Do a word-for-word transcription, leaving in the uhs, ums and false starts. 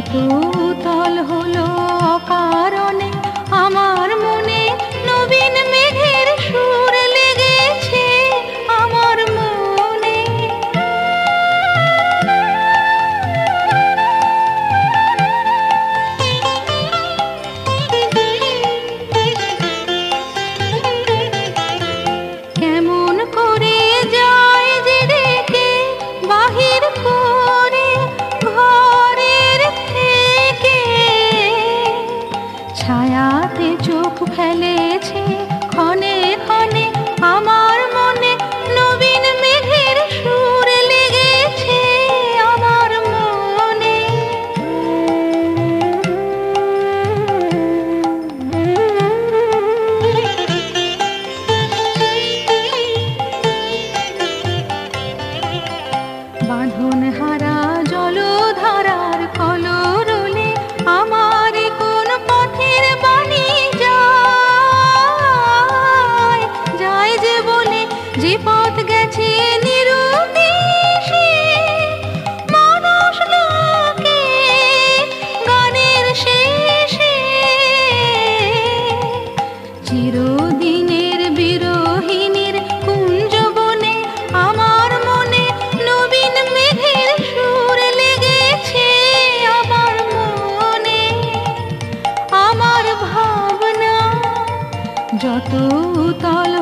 যত উতল হলো অকারণে আমার মনে নবীন মেঘের সুর লেগেছে আমার মনে। কেমন করে যায় যে ডেকে বাহির করে ঘরের থেকে, ছায়াতে চোখ ফেলেছে ক্ষণে ক্ষণে আমার মনে নবীন মেঘের সুর লেগেছে আমার মনে। বাঁধন হারা জলধারার কলরলে আমার কোন পথের বাণী যায়, যায় যে বলে যে পথ গেছে নিরুদ্দেশে মানুষ লোকে গানের শেষে। চিরদিনের বিরহিনীর কুঞ্জবনে আমার মনে নবীন মেঘের সুর লেগেছে আমার মনে। আমার ভাবনা যত উতল